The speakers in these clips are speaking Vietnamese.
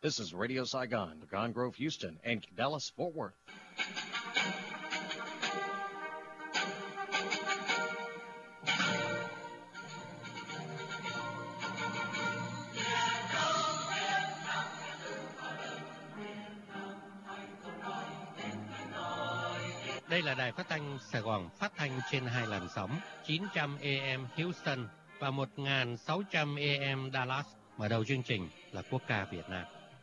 This is Radio Saigon, Pecan Grove, Houston, and Dallas, Fort Worth. Đây là đài phát thanh Sài Gòn, phát thanh trên 2 làn sóng 900 AM Houston và 1600 AM Dallas. Mở đầu chương trình là quốc ca Việt Nam.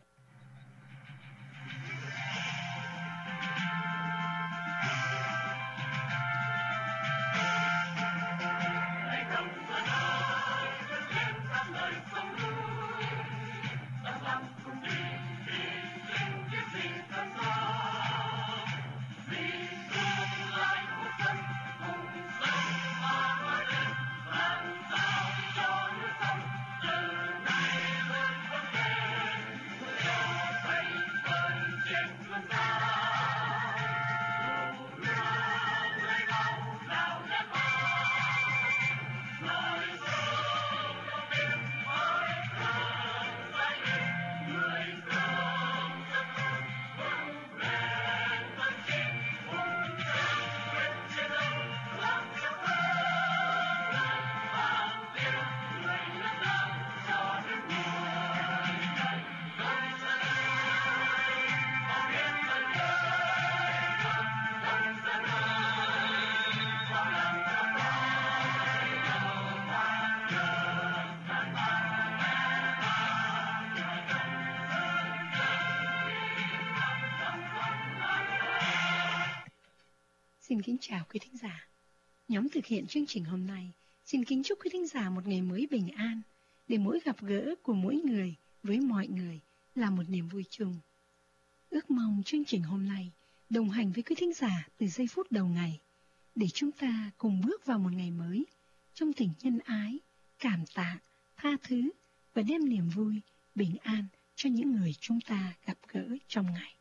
Xin kính chào quý thính giả. Nhóm thực hiện chương trình hôm nay xin kính chúc quý thính giả một ngày mới bình an, để mỗi gặp gỡ của mỗi người với mọi người là một niềm vui chung. Ước mong chương trình hôm nay đồng hành với quý thính giả từ giây phút đầu ngày, để chúng ta cùng bước vào một ngày mới trong tình nhân ái, cảm tạ, tha thứ và đem niềm vui, bình an cho những người chúng ta gặp gỡ trong ngày.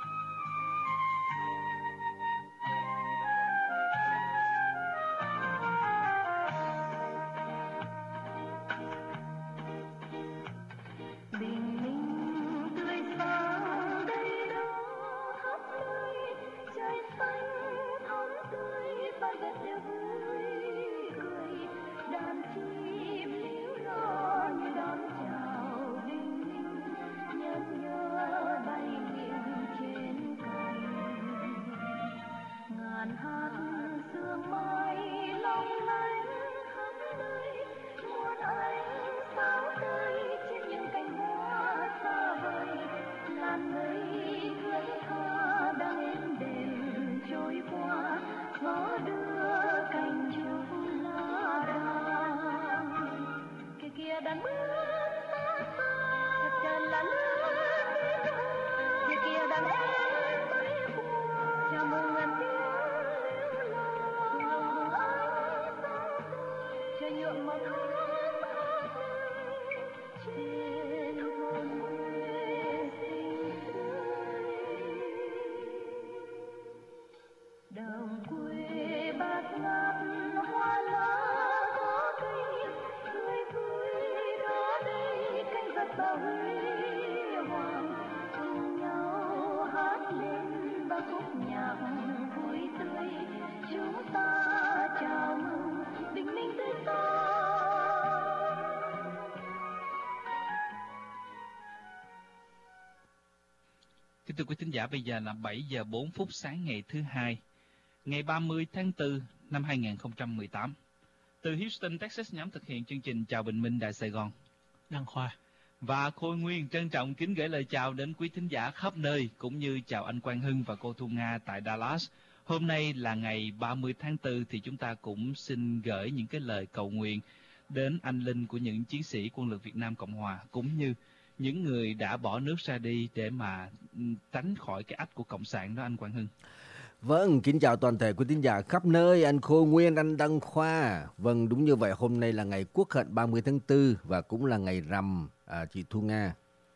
Kính thưa quý thính giả, bây giờ là 7 giờ 4 phút sáng ngày thứ Hai, ngày 30 tháng 4 năm 2018. Từ Houston, Texas, nhóm thực hiện chương trình Chào Bình Minh Đài Sài Gòn, Đăng Khoa và Khôi Nguyên trân trọng kính gửi lời chào đến quý thính giả khắp nơi, cũng như chào anh Quang Hưng và cô Thu Nga tại Dallas. Hôm nay là ngày 30 tháng 4 thì chúng ta cũng xin gửi những cái lời cầu nguyện đến anh linh của những chiến sĩ quân lực Việt Nam Cộng Hòa, cũng như những người đã bỏ nước ra đi để mà tránh khỏi cái ách của Cộng sản đó, anh Quang Hưng. Vâng, kính chào toàn thể quý thính giả khắp nơi, anh Khôi Nguyên, anh Đăng Khoa. Vâng, đúng như vậy, hôm nay là ngày Quốc hận 30 tháng 4 và cũng là ngày rằm, chị Thu Nga.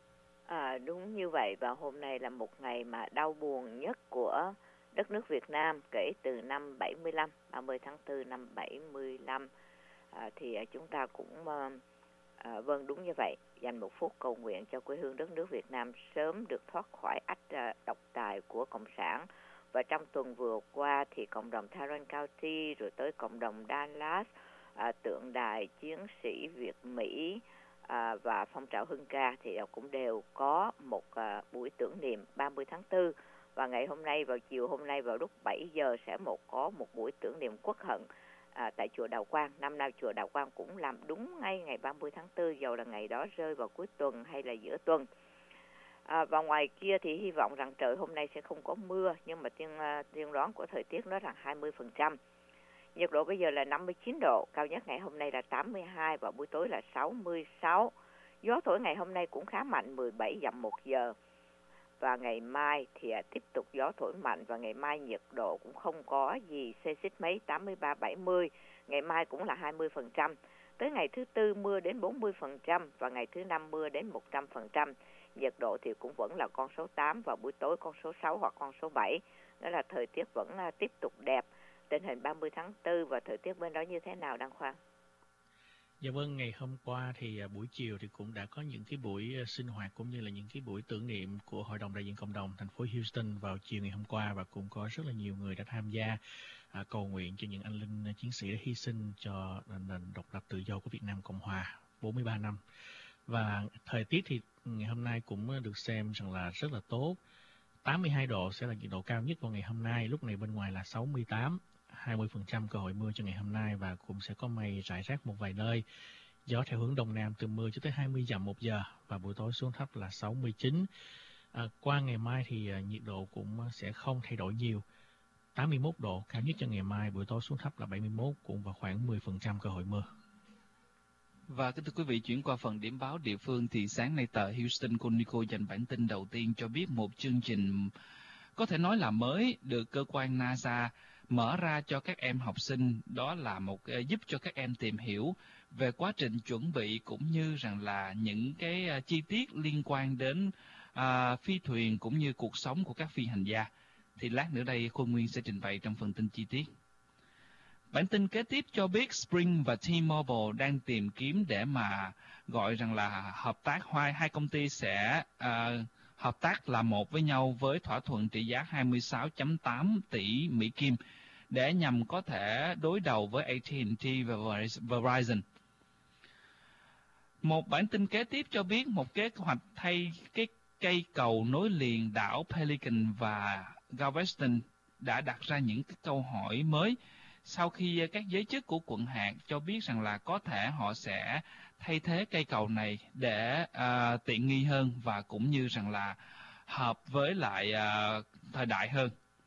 Đúng như vậy, và hôm nay là một ngày mà đau buồn nhất của đất nước Việt Nam kể từ năm 75, 30 tháng 4 năm 75. Thì chúng ta cũng Vâng, đúng như vậy. Dành một phút cầu nguyện cho quê hương đất nước Việt Nam sớm được thoát khỏi ách độc tài của Cộng sản. Và trong tuần vừa qua thì cộng đồng Tarrant County, rồi tới cộng đồng Dallas, tượng đài chiến sĩ Việt Mỹ và phong trào Hưng ca thì cũng đều có một buổi tưởng niệm 30 tháng 4. Và ngày hôm nay, vào chiều hôm nay vào lúc 7 giờ sẽ có một buổi tưởng niệm quốc hận tại chùa Đạo Quang. Năm nay chùa Đạo Quang cũng làm đúng ngay ngày 30 tháng 4, dầu là ngày đó rơi vào cuối tuần hay là giữa tuần. Và ngoài kia thì hy vọng rằng trời hôm nay sẽ không có mưa, nhưng mà tiên đoán của thời tiết nói rằng 20%. Nhiệt độ bây giờ là 59 độ, cao nhất ngày hôm nay là 82 và buổi tối là 66. Gió thổi ngày hôm nay cũng khá mạnh, 17 dặm một giờ. Và ngày mai thì tiếp tục gió thổi mạnh và ngày mai nhiệt độ cũng không có gì xê xích mấy, 83-70. Ngày mai cũng là 20%. Tới ngày thứ Tư mưa đến 40% và ngày thứ Năm mưa đến 100%. Nhiệt độ thì cũng vẫn là con số 8 và buổi tối con số 6 hoặc con số 7. Đó là thời tiết vẫn tiếp tục đẹp. Tình hình 30 tháng 4 và thời tiết bên đó như thế nào Đăng Khoa? Dạ vâng, ngày hôm qua thì buổi chiều thì cũng đã có những cái buổi sinh hoạt cũng như là những cái buổi tưởng niệm của Hội đồng đại diện cộng đồng thành phố Houston vào chiều ngày hôm qua, và cũng có rất là nhiều người đã tham gia cầu nguyện cho những anh linh chiến sĩ đã hy sinh cho nền độc lập tự do của Việt Nam Cộng Hòa 43 năm. Và thời tiết thì ngày hôm nay cũng được xem rằng là rất là tốt. 82 độ sẽ là nhiệt độ cao nhất vào ngày hôm nay, lúc này bên ngoài là 68. 20% cơ hội mưa cho ngày hôm nay và cũng sẽ có mây rải rác một vài nơi. Gió theo hướng đông nam từ 10 cho tới 20 dặm một giờ và buổi tối xuống thấp là 69. Qua ngày mai thì nhiệt độ cũng sẽ không thay đổi nhiều. 81 độ cao nhất cho ngày mai, buổi tối xuống thấp là 71, cũng vào khoảng 10% cơ hội mưa. Và kính thưa quý vị, chuyển qua phần điểm báo địa phương thì sáng nay tờ Houston Chronicle dành bản tin đầu tiên cho biết một chương trình có thể nói là mới được cơ quan NASA mở ra cho các em học sinh, đó là giúp cho các em tìm hiểu về quá trình chuẩn bị cũng như rằng là những cái chi tiết liên quan đến phi thuyền cũng như cuộc sống của các phi hành gia. Thì lát nữa đây Khôi Nguyên sẽ trình bày trong phần tin chi tiết. Bản tin kế tiếp cho biết Sprint và T-Mobile đang tìm kiếm để mà gọi rằng là hợp tác, hai công ty sẽ hợp tác là một với nhau với thỏa thuận trị giá 26.8 tỷ Mỹ Kim để nhằm có thể đối đầu với AT&T và Verizon. Một bản tin kế tiếp cho biết một kế hoạch thay cái cây cầu nối liền đảo Pelican và Galveston đã đặt ra những cái câu hỏi mới sau khi các giới chức của quận hạt cho biết rằng là có thể họ sẽ thay thế cây cầu này để tiện nghi hơn và cũng như rằng là hợp với lại thời đại hơn.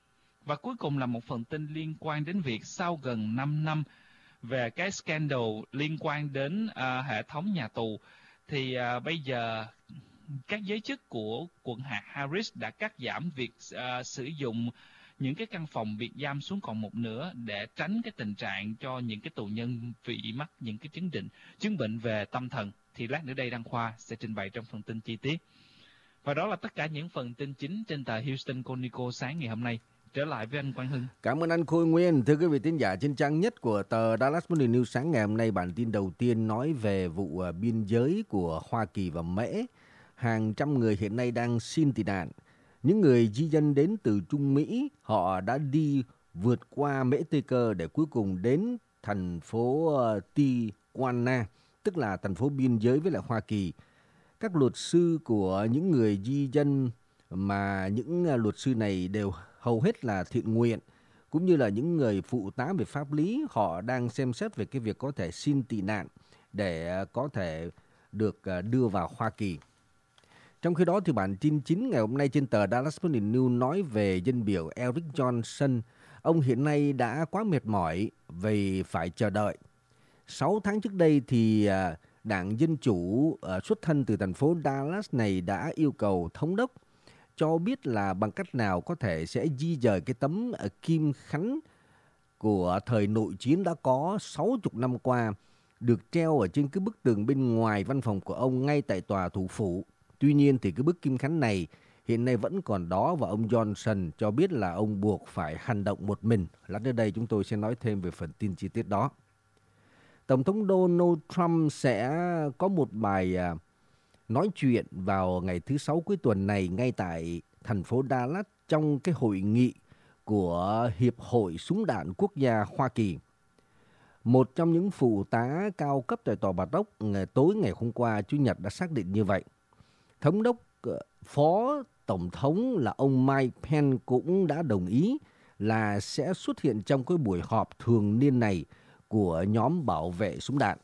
Và cuối cùng là một phần tin liên quan đến việc sau gần 5 năm về cái scandal liên quan đến hệ thống nhà tù, thì bây giờ các giới chức của quận hạt Harris đã cắt giảm việc sử dụng những cái căn phòng biệt giam xuống còn một nửa để tránh cái tình trạng cho những cái tù nhân bị mắc những cái chứng bệnh về tâm thần. Thì lát nữa đây Đăng Khoa sẽ trình bày trong phần tin chi tiết. Và đó là tất cả những phần tin chính trên tờ Houston Chronicle sáng ngày hôm nay. Trở lại với anh Quang Hưng. Cảm ơn anh Khôi Nguyên. Thưa quý vị thính giả, trên trang nhất của tờ Dallas Morning News sáng ngày hôm nay, bản tin đầu tiên nói về vụ biên giới của Hoa Kỳ và Mễ. Hàng trăm người hiện nay đang xin tị nạn. Những người di dân đến từ Trung Mỹ, họ đã đi vượt qua Mễ Tây Cơ để cuối cùng đến thành phố Tijuana, tức là thành phố biên giới với lại Hoa Kỳ. Các luật sư của những người di dân, mà những luật sư này đều hầu hết là thiện nguyện, cũng như là những người phụ tá về pháp lý, họ đang xem xét về cái việc có thể xin tị nạn để có thể được đưa vào Hoa Kỳ. Trong khi đó thì bản tin chính ngày hôm nay trên tờ Dallas Morning News nói về dân biểu Eric Johnson. Ông hiện nay đã quá mệt mỏi vì phải chờ đợi. 6 tháng trước đây thì Đảng Dân Chủ xuất thân từ thành phố Dallas này đã yêu cầu thống đốc cho biết là bằng cách nào có thể sẽ di dời cái tấm kim khánh của thời nội chiến đã có 60 năm qua được treo ở trên cái bức tường bên ngoài văn phòng của ông ngay tại tòa thủ phủ. Tuy nhiên thì cái bức kim khánh này hiện nay vẫn còn đó và ông Johnson cho biết là ông buộc phải hành động một mình. Lát nữa đây chúng tôi sẽ nói thêm về phần tin chi tiết đó. Tổng thống Donald Trump sẽ có một bài nói chuyện vào ngày thứ Sáu cuối tuần này ngay tại thành phố Dallas trong cái hội nghị của Hiệp hội Súng đạn Quốc gia Hoa Kỳ. Một trong những phụ tá cao cấp tại Tòa Bạch Ốc tối ngày hôm qua Chủ nhật đã xác định như vậy. Thống đốc Phó Tổng thống là ông Mike Pence cũng đã đồng ý là sẽ xuất hiện trong cái buổi họp thường niên này của nhóm bảo vệ súng đạn.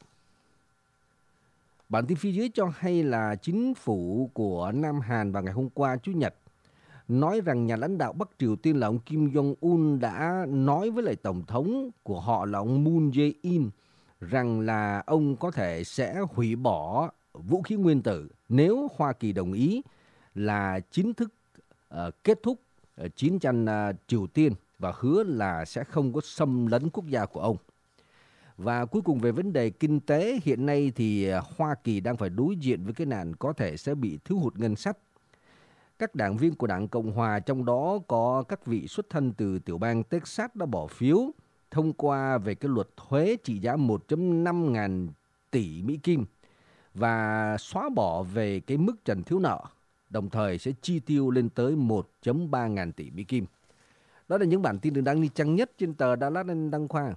Bản tin phía dưới cho hay là chính phủ của Nam Hàn vào ngày hôm qua Chủ nhật nói rằng nhà lãnh đạo Bắc Triều Tiên là ông Kim Jong-un đã nói với lại Tổng thống của họ là ông Moon Jae-in rằng là ông có thể sẽ hủy bỏ vũ khí nguyên tử nếu Hoa Kỳ đồng ý là chính thức kết thúc chiến tranh Triều Tiên và hứa là sẽ không có xâm lấn quốc gia của ông. Và cuối cùng về vấn đề kinh tế, hiện nay thì Hoa Kỳ đang phải đối diện với cái nạn có thể sẽ bị thiếu hụt ngân sách. Các đảng viên của Đảng Cộng Hòa, trong đó có các vị xuất thân từ tiểu bang Texas đã bỏ phiếu thông qua về cái luật thuế trị giá 1.5 ngàn tỷ Mỹ Kim và xóa bỏ về cái mức trần thiếu nợ, đồng thời sẽ chi tiêu lên tới 1.3 ngàn tỷ Mỹ Kim. Đó là những bản tin được đăng trang nhất trên tờ Dallas Đăng Khoa.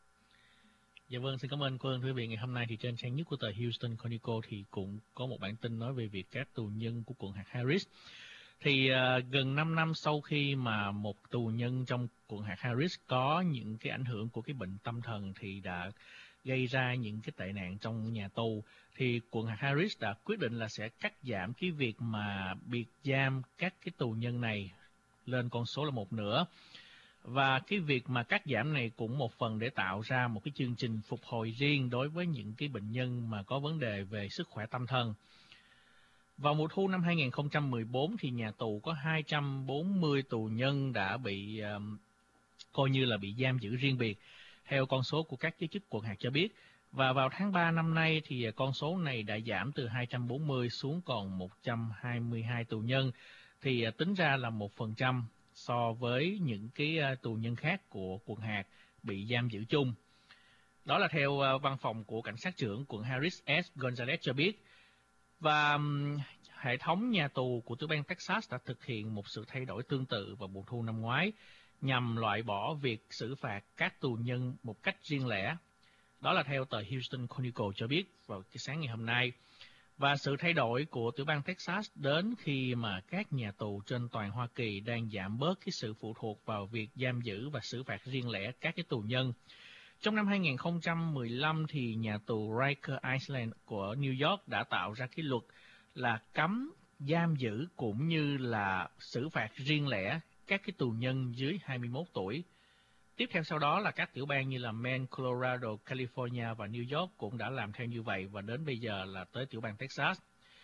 Dạ vâng, xin cảm ơn cô Ân. Thưa quý vị, ngày hôm nay thì trên trang nhất của tờ Houston Chronicle thì cũng có một bản tin nói về việc các tù nhân của quận hạt Harris. Thì gần 5 năm sau khi mà một tù nhân trong quận hạt Harris có những cái ảnh hưởng của cái bệnh tâm thần thì đã gây ra những cái tệ nạn trong nhà tù, thì quận hạt Harris đã quyết định là sẽ cắt giảm cái việc mà biệt giam các cái tù nhân này lên con số là 1/2. Và cái việc mà cắt giảm này cũng một phần để tạo ra một cái chương trình phục hồi riêng đối với những cái bệnh nhân mà có vấn đề về sức khỏe tâm thần. Vào mùa thu năm 2014 thì nhà tù có 240 tù nhân đã bị coi như là bị giam giữ riêng biệt, theo con số của các giới chức quận hạt cho biết. Và vào tháng 3 năm nay thì con số này đã giảm từ 240 xuống còn 122 tù nhân, thì tính ra là 1% so với những cái tù nhân khác của quận hạt bị giam giữ chung. Đó là theo văn phòng của cảnh sát trưởng quận Harris S. Gonzalez cho biết. Và hệ thống nhà tù của tiểu bang Texas đã thực hiện một sự thay đổi tương tự vào mùa thu năm ngoái nhằm loại bỏ việc xử phạt các tù nhân một cách riêng lẻ. Đó là theo tờ Houston Chronicle cho biết vào cái sáng ngày hôm nay. Và sự thay đổi của tiểu bang Texas đến khi mà các nhà tù trên toàn Hoa Kỳ đang giảm bớt cái sự phụ thuộc vào việc giam giữ và xử phạt riêng lẻ các cái tù nhân. Trong năm 2015 thì nhà tù Rikers Island của New York đã tạo ra cái luật là cấm giam giữ cũng như là xử phạt riêng lẻ các cái tù nhân dưới 21 tuổi. Tiếp theo sau đó là các tiểu bang như là Maine, Colorado, California và New York cũng đã làm theo như vậy, và đến bây giờ là tới tiểu bang Texas.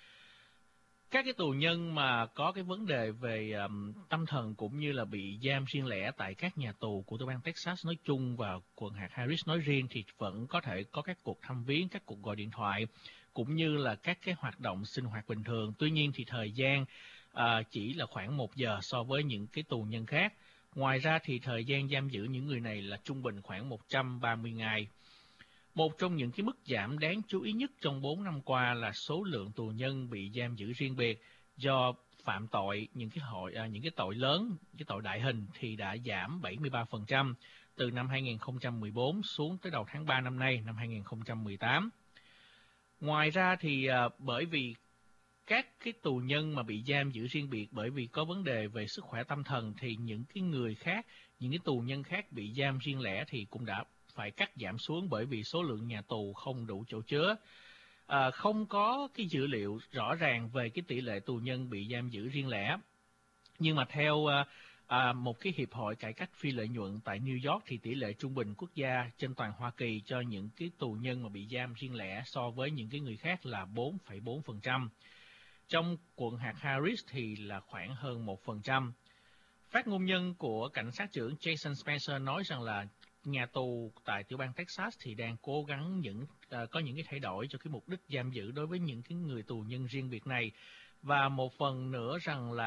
Các cái tù nhân mà có cái vấn đề về tâm thần cũng như là bị giam riêng lẻ tại các nhà tù của tiểu bang Texas nói chung và quận hạt Harris nói riêng thì vẫn có thể có các cuộc thăm viếng, các cuộc gọi điện thoại cũng như là các cái hoạt động sinh hoạt bình thường. Tuy nhiên thì thời gian chỉ là khoảng 1 giờ so với những cái tù nhân khác. Ngoài ra thì thời gian giam giữ những người này là trung bình khoảng 130 ngày. Một trong những cái mức giảm đáng chú ý nhất trong 4 năm qua là số lượng tù nhân bị giam giữ riêng biệt do phạm tội những cái tội lớn, cái tội đại hình thì đã giảm 73% từ năm 2014 xuống tới đầu tháng 3 năm nay, năm 2018. Ngoài ra thì bởi vì các cái tù nhân mà bị giam giữ riêng biệt bởi vì có vấn đề về sức khỏe tâm thần thì những cái người khác, những cái tù nhân khác bị giam riêng lẻ thì cũng đã phải cắt giảm xuống bởi vì số lượng nhà tù không đủ chỗ chứa. Không có cái dữ liệu rõ ràng về cái tỷ lệ tù nhân bị giam giữ riêng lẻ. Nhưng mà theo một cái hiệp hội cải cách phi lợi nhuận tại New York thì tỷ lệ trung bình quốc gia trên toàn Hoa Kỳ cho những cái tù nhân mà bị giam riêng lẻ so với những cái người khác là 4,4%. Trong quận hạt Harris thì là khoảng hơn 1%. Phát ngôn nhân của cảnh sát trưởng Jason Spencer nói rằng là nhà tù tại tiểu bang Texas thì đang cố gắng có những cái thay đổi cho cái mục đích giam giữ đối với những cái người tù nhân riêng biệt này. Và một phần nữa rằng là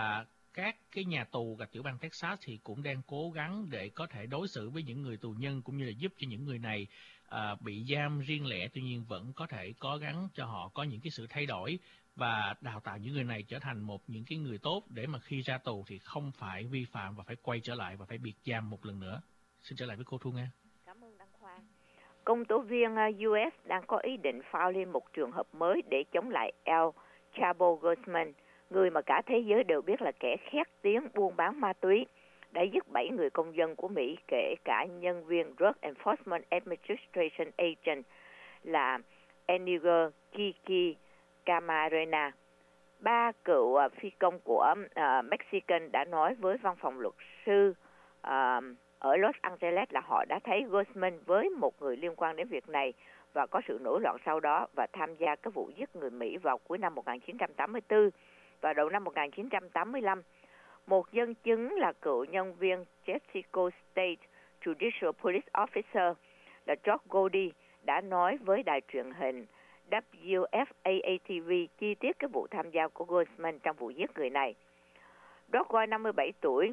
các cái nhà tù tại tiểu bang Texas thì cũng đang cố gắng để có thể đối xử với những người tù nhân cũng như là giúp cho những người này bị giam riêng lẻ, tuy nhiên vẫn có thể cố gắng cho họ có những cái sự thay đổi và đào tạo những người này trở thành những cái người tốt để mà khi ra tù thì không phải vi phạm và phải quay trở lại và phải biệt giam một lần nữa. Xin trở lại với cô Thu Nga. Cảm ơn Đăng Khoa. Công tố viên US đang có ý định file lên một trường hợp mới để chống lại El Chapo Guzman, người mà cả thế giới đều biết là kẻ khét tiếng buôn bán ma túy, đã giết 7 người công dân của Mỹ, kể cả nhân viên Drug Enforcement Administration Agent là Enigo Kiki Camarena. 3 cựu phi công của Mexican đã nói với văn phòng luật sư ở Los Angeles là họ đã thấy Guzman với một người liên quan đến việc này và có sự nổi loạn sau đó và tham gia các vụ giết người Mỹ vào cuối năm 1984 và đầu năm 1985. Một nhân chứng là cựu nhân viên Jessico State Judicial Police Officer là George Goldie đã nói với đài truyền hình WFAA-TV chi tiết cái vụ tham gia của Guzman trong vụ giết người này. George, 57 tuổi,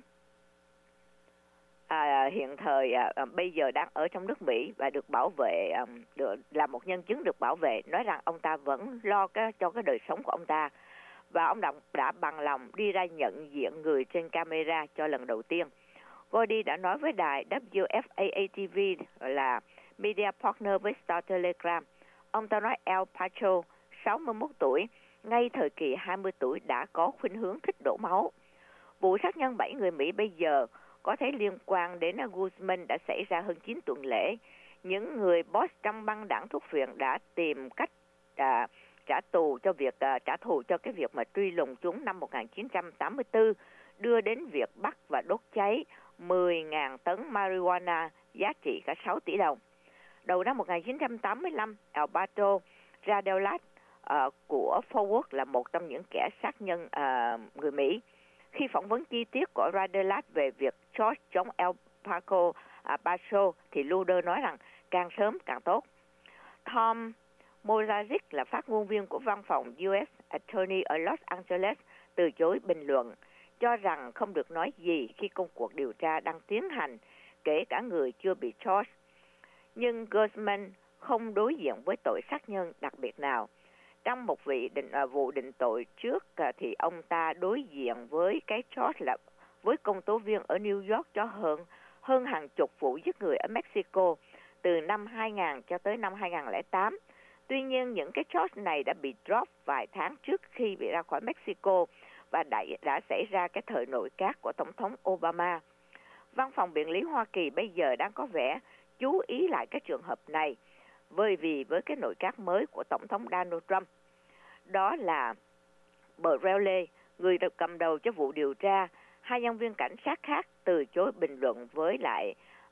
hiện thời bây giờ đang ở trong nước Mỹ và được bảo vệ, là một nhân chứng được bảo vệ, nói rằng ông ta vẫn lo cho cái đời sống của ông ta và ông đã bằng lòng đi ra nhận diện người trên camera cho lần đầu tiên. Gordy đã nói với đài WFAA-TV là media partner với Star Telegram. Ông ta nói El Pacho, 61 tuổi, ngay thời kỳ 20 tuổi đã có khuynh hướng thích đổ máu. Vụ sát nhân 7 người Mỹ bây giờ có thể liên quan đến Guzman đã xảy ra hơn 9 tuần lễ. Những người boss trong băng đảng thuốc viện đã tìm cách trả thù cho cái việc mà truy lùng chúng năm 1984, đưa đến việc bắt và đốt cháy 10.000 tấn marijuana giá trị cả 6 tỷ đồng. Đầu năm 1985, Alberto Radelas của Fort Worth là một trong những kẻ sát nhân người Mỹ. Khi phỏng vấn chi tiết của Radelas về việc George chống El Pacho thì Luder nói rằng càng sớm càng tốt. Tom Morazic là phát ngôn viên của văn phòng US Attorney ở Los Angeles từ chối bình luận, cho rằng không được nói gì khi công cuộc điều tra đang tiến hành, kể cả người chưa bị charge. Nhưng Guzman không đối diện với tội sát nhân đặc biệt nào. Trong một vụ định tội trước thì ông ta đối diện với cái charge là với công tố viên ở New York cho hơn hàng chục vụ giết người ở Mexico từ năm 2000 cho tới năm 2008. Tuy nhiên, những cái charge này đã bị drop vài tháng trước khi bị ra khỏi Mexico và đã xảy ra cái thời nội các của Tổng thống Obama. Văn phòng Biện lý Hoa Kỳ bây giờ đang có vẻ chú ý lại cái trường hợp này với cái nội các mới của Tổng thống Donald Trump. Đó là Brele, người được cầm đầu cho vụ điều tra. Hai nhân viên cảnh sát khác từ chối bình luận với lại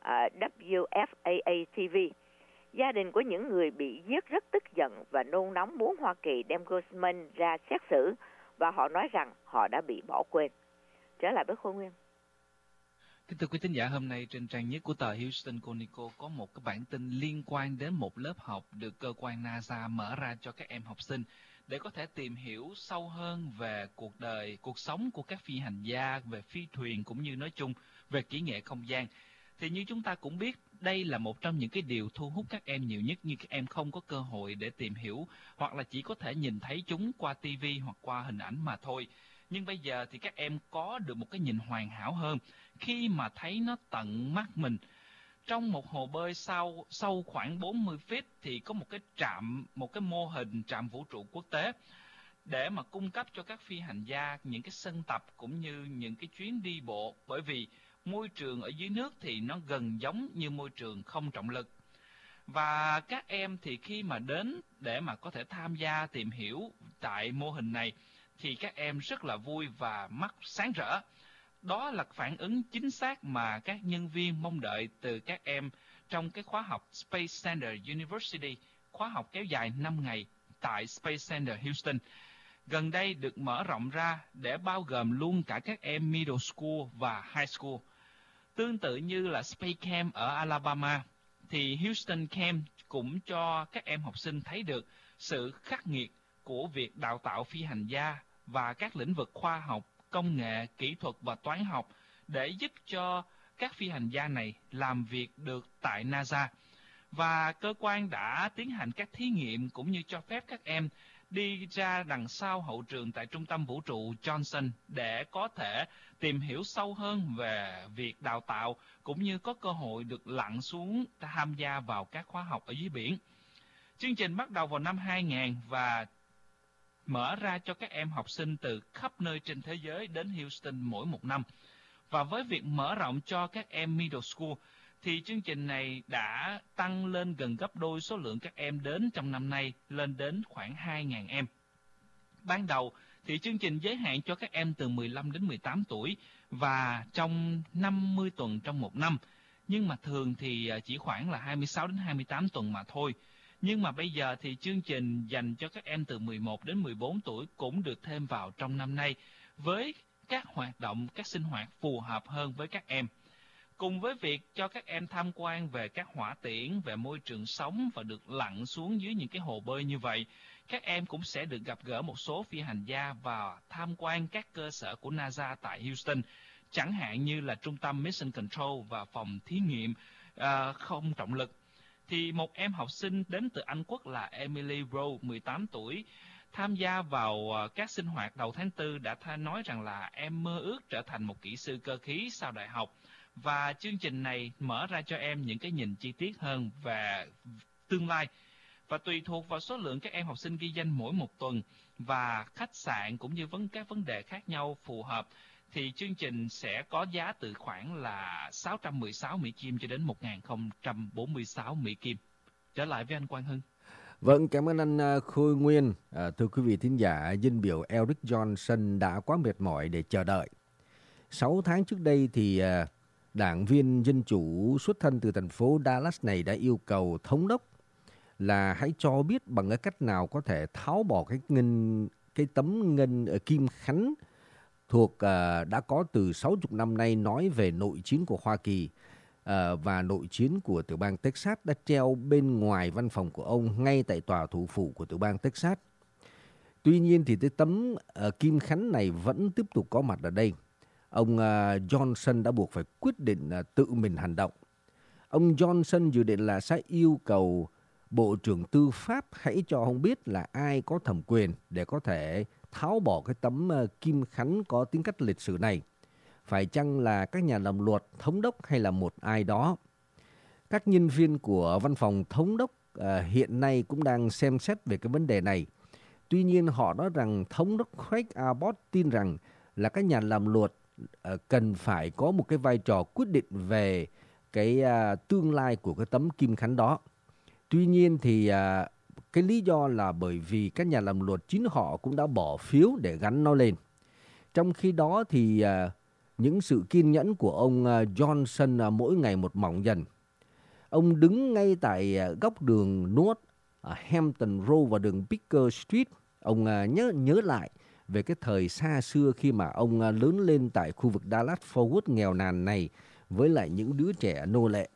WFAA-TV. Gia đình của những người bị giết rất tức giận và nôn nóng muốn Hoa Kỳ đem Guzman ra xét xử và họ nói rằng họ đã bị bỏ quên. Trở lại với Khôi Nguyên. Kính thưa quý thính giả, hôm nay trên trang nhất của tờ Houston Chronicle có một cái bản tin liên quan đến một lớp học được cơ quan NASA mở ra cho các em học sinh để có thể tìm hiểu sâu hơn về cuộc sống của các phi hành gia, về phi thuyền cũng như nói chung về kỹ nghệ không gian. Thì như chúng ta cũng biết, đây là một trong những cái điều thu hút các em nhiều nhất, nhưng các em không có cơ hội để tìm hiểu hoặc là chỉ có thể nhìn thấy chúng qua TV hoặc qua hình ảnh mà thôi. Nhưng bây giờ thì các em có được một cái nhìn hoàn hảo hơn khi mà thấy nó tận mắt mình. Trong một hồ bơi sâu khoảng 40 feet thì có một cái mô hình trạm vũ trụ quốc tế để mà cung cấp cho các phi hành gia những cái sân tập cũng như những cái chuyến đi bộ, bởi vì môi trường ở dưới nước thì nó gần giống như môi trường không trọng lực. Và các em thì khi mà đến để mà có thể tham gia tìm hiểu tại mô hình này thì các em rất là vui và mắt sáng rỡ. Đó là phản ứng chính xác mà các nhân viên mong đợi từ các em trong cái khóa học Space Center University, khóa học kéo dài 5 ngày tại Space Center Houston. Gần đây được mở rộng ra để bao gồm luôn cả các em middle school và high school. Tương tự như là Space Camp ở Alabama, thì Houston Camp cũng cho các em học sinh thấy được sự khắc nghiệt của việc đào tạo phi hành gia và các lĩnh vực khoa học công nghệ, kỹ thuật và toán học để giúp cho các phi hành gia này làm việc được tại NASA. Và cơ quan đã tiến hành các thí nghiệm cũng như cho phép các em đi ra đằng sau hậu trường tại Trung tâm Vũ trụ Johnson để có thể tìm hiểu sâu hơn về việc đào tạo cũng như có cơ hội được lặn xuống tham gia vào các khóa học ở dưới biển. Chương trình bắt đầu vào năm 2000 và mở ra cho các em học sinh từ khắp nơi trên thế giới đến Houston mỗi một năm. Và với việc mở rộng cho các em middle school thì chương trình này đã tăng lên gần gấp đôi số lượng các em đến trong năm nay, lên đến khoảng 2.000 em. Ban đầu thì chương trình giới hạn cho các em từ 15 đến 18 tuổi và trong 50 tuần trong một năm, nhưng mà thường thì chỉ khoảng là 26 đến 28 tuần mà thôi. Nhưng mà bây giờ thì chương trình dành cho các em từ 11 đến 14 tuổi cũng được thêm vào trong năm nay với các hoạt động, các sinh hoạt phù hợp hơn với các em. Cùng với việc cho các em tham quan về các hỏa tiễn, về môi trường sống và được lặn xuống dưới những cái hồ bơi như vậy, các em cũng sẽ được gặp gỡ một số phi hành gia và tham quan các cơ sở của NASA tại Houston, chẳng hạn như là trung tâm Mission Control và phòng thí nghiệm không trọng lực. Thì một em học sinh đến từ Anh Quốc là Emily Rowe, 18 tuổi, tham gia vào các sinh hoạt đầu tháng 4 đã nói rằng là em mơ ước trở thành một kỹ sư cơ khí sau đại học. Và chương trình này mở ra cho em những cái nhìn chi tiết hơn về tương lai. Và tùy thuộc vào số lượng các em học sinh ghi danh mỗi một tuần và khách sạn cũng như các vấn đề khác nhau phù hợp, thì chương trình sẽ có giá từ khoảng là 616 Mỹ Kim cho đến 1.046 Mỹ Kim. Trở lại với anh Quang Hưng. Vâng, cảm ơn anh Khôi Nguyên. Thưa quý vị thính giả, dinh biểu Eric Johnson đã quá mệt mỏi để chờ đợi. 6 tháng trước đây thì đảng viên Dân Chủ xuất thân từ thành phố Dallas này đã yêu cầu thống đốc là hãy cho biết bằng cái cách nào có thể tháo bỏ cái tấm ngân kim khánh thuộc đã có từ 60 năm nay nói về nội chiến của Hoa Kỳ và nội chiến của tiểu bang Texas đã treo bên ngoài văn phòng của ông ngay tại tòa thủ phủ của tiểu bang Texas. Tuy nhiên thì cái tấm kim khánh này vẫn tiếp tục có mặt ở đây. Ông Johnson đã buộc phải quyết định tự mình hành động. Ông Johnson dự định là sẽ yêu cầu Bộ trưởng Tư pháp hãy cho ông biết là ai có thẩm quyền để có thể tháo bỏ cái tấm kim khánh có tính cách lịch sử này. Phải chăng là các nhà làm luật, thống đốc hay là một ai đó? Các nhân viên của văn phòng thống đốc hiện nay cũng đang xem xét về cái vấn đề này. Tuy nhiên họ nói rằng thống đốc Craig Abbott tin rằng là các nhà làm luật cần phải có một cái vai trò quyết định về cái tương lai của cái tấm kim khánh đó. Tuy nhiên thì cái lý do là bởi vì các nhà làm luật chính họ cũng đã bỏ phiếu để gắn nó lên. Trong khi đó thì những sự kiên nhẫn của ông Johnson mỗi ngày một mỏng dần. Ông đứng ngay tại góc đường North Hampton Road và đường Baker Street. Ông nhớ lại về cái thời xa xưa khi mà ông lớn lên tại khu vực Dallas Fort Worth nghèo nàn này với lại những đứa trẻ nô lệ.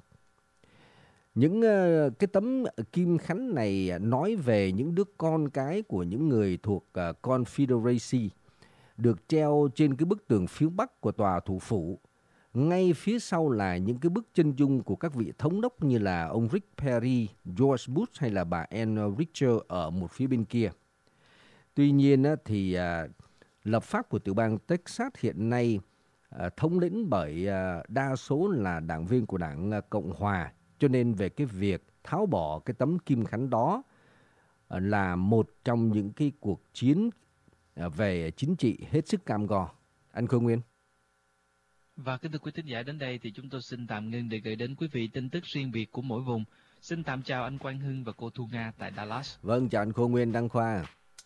Những cái tấm kim khánh này nói về những đứa con cái của những người thuộc Confederacy được treo trên cái bức tường phía bắc của tòa thủ phủ. Ngay phía sau là những cái bức chân dung của các vị thống đốc như là ông Rick Perry, George Bush hay là bà Ann Richards ở một phía bên kia. Tuy nhiên thì lập pháp của tiểu bang Texas hiện nay thống lĩnh bởi đa số là đảng viên của đảng Cộng Hòa. Cho nên về cái việc tháo bỏ cái tấm kim khánh đó là một trong những cái cuộc chiến về chính trị hết sức cam go. Anh Khôi Nguyên. Và kính thưa quý thính giả, đến đây thì chúng tôi xin tạm ngưng để gửi đến quý vị tin tức riêng biệt của mỗi vùng. Xin tạm chào anh Quang Hưng và cô Thu Nga tại Dallas. Vâng, chào anh Khôi Nguyên, Đăng Khoa.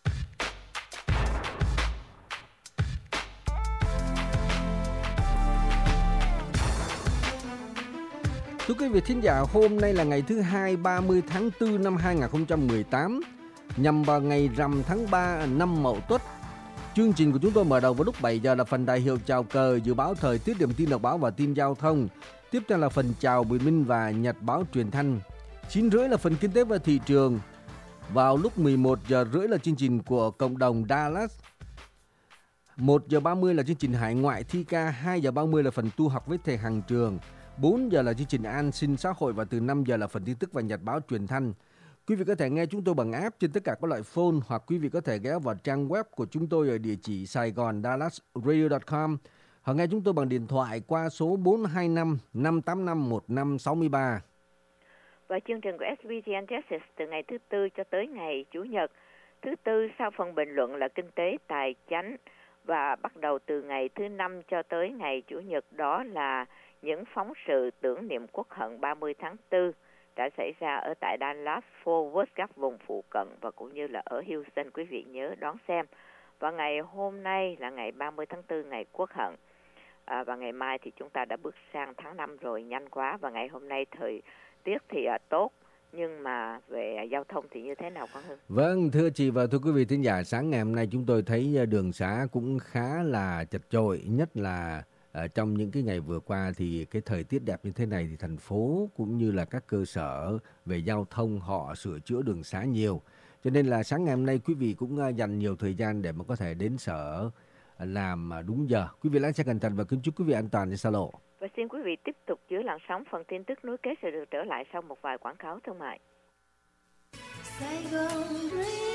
Thưa quý vị thính giả, hôm nay là ngày thứ Hai 30 tháng 4 năm 2018, nhằm vào ngày rằm tháng 3 năm Mậu Tuất. Chương trình của chúng tôi mở đầu vào lúc 7 giờ là phần đại hiệu chào cờ, dự báo thời tiết, điểm tin đọc báo và tin giao thông. Tiếp theo là phần chào bình minh và nhật báo truyền thanh. 9:30 là phần kinh tế và thị trường. Vào lúc 11 giờ rưỡi là chương trình của cộng đồng Dallas. 1 giờ 30 là chương trình Hải ngoại thi ca, 2 giờ 30 là phần tu học với thầy Hằng Trường, 4 giờ là chương trình An sinh xã hội và từ 5 giờ là phần tin tức và nhật báo truyền thanh. Quý vị có thể nghe chúng tôi bằng app trên tất cả các loại phone, hoặc quý vị có thể ghé vào trang web của chúng tôi ở địa chỉ saigon-dallas-radio.com, hoặc nghe chúng tôi bằng điện thoại qua số 425 585 1563. Và chương trình của SBTN Texas từ ngày thứ Tư cho tới ngày Chủ nhật. Thứ Tư sau phần bình luận là kinh tế tài chánh, và bắt đầu từ ngày thứ Năm cho tới ngày Chủ nhật đó là những phóng sự tưởng niệm quốc hận 30 tháng 4 đã xảy ra ở tại Dallas, Fort Worth, các vùng phụ cận và cũng như là ở Houston. Quý vị nhớ đón xem. Và ngày hôm nay là ngày 30 tháng 4, ngày quốc hận. Và ngày mai thì chúng ta đã bước sang tháng 5 rồi, nhanh quá. Và ngày hôm nay thời tiết thì tốt, nhưng mà về giao thông thì như thế nào Quang Hưng? Vâng, thưa chị và thưa quý vị thính giả, sáng ngày hôm nay chúng tôi thấy đường xá cũng khá là chật chội, nhất là trong những cái ngày vừa qua thì cái thời tiết đẹp như thế này thì thành phố cũng như là các cơ sở về giao thông họ sửa chữa đường xá nhiều. Cho nên là sáng ngày hôm nay quý vị cũng dành nhiều thời gian để mà có thể đến sở làm đúng giờ. Quý vị lái xe cẩn thận và kính chúc quý vị an toàn trên xa lộ. Và xin quý vị tiếp tục giữ làn sóng, phần tin tức nối kết sẽ được trở lại sau một vài quảng cáo thương mại. Sài Gòn